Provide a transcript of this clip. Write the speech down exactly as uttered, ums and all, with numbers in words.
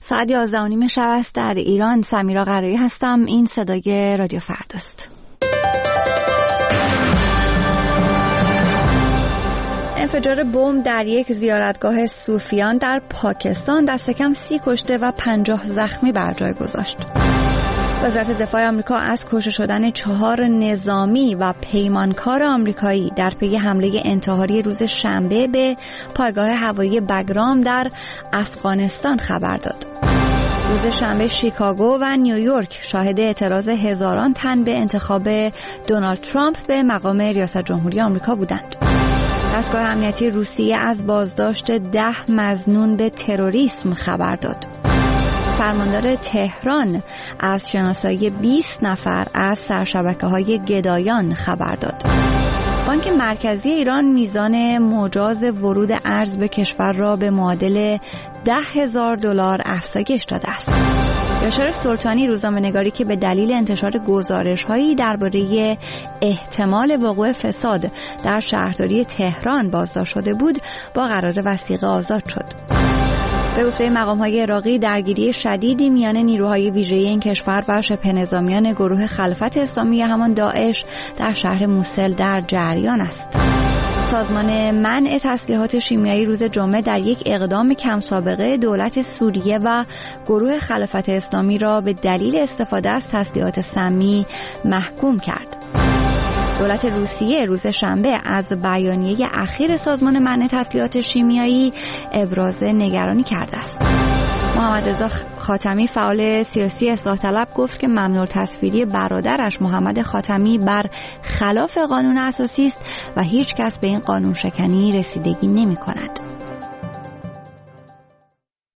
ساعت یازده و نیم شب است در ایران. سمیرا قرایی هستم. این صدای رادیو فرداست. انفجار بمب در یک زیارتگاه صوفیان در پاکستان دست کم سی کشته و پنجاه زخمی بر جای گذاشت. وزارت دفاع آمریکا از کشته شدن چهار نظامی و پیمانکار آمریکایی در پی حمله انتحاری روز شنبه به پایگاه هوایی بگرام در افغانستان خبر داد. روز شنبه شیکاگو و نیویورک شاهد اعتراض هزاران تن به انتخاب دونالد ترامپ به مقام ریاست جمهوری آمریکا بودند. دستگاه امنیتی روسیه از بازداشت ده مظنون به تروریسم خبر داد. فرماندار تهران از شناسایی بیست نفر از سرشبکه‌های گدایان خبر داد. بانک مرکزی ایران میزان مجاز ورود ارز به کشور را به معادل ده هزار دلار افزایش داده است. یاشار سلطانی روزنامه‌نگاری که به دلیل انتشار گزارش‌هایی درباره احتمال وقوع فساد در شهرداری تهران بازداشت شده بود، با قرار وثیقه آزاد شد. به گفته مقام‌های عراقی درگیری شدیدی میان نیروهای ویژه این کشور و شبه نظامیان گروه خلافت اسلامی یا همان داعش در شهر موصل در جریان است. سازمان منع تسلیحات شیمیایی روز جمعه در یک اقدام کم سابقه دولت سوریه و گروه خلافت اسلامی را به دلیل استفاده از تسلیحات سمی محکوم کرد. دولت روسیه روز شنبه از بیانیه اخیر سازمان منع تسلیحات شیمیایی ابراز نگرانی کرده است. محمد رضا خاتمی فعال سیاسی اصلاح طلب گفت که ممنوع تصویری برادرش محمد خاتمی بر خلاف قانون اساسی است و هیچ کس به این قانون شکنی رسیدگی نمی کند.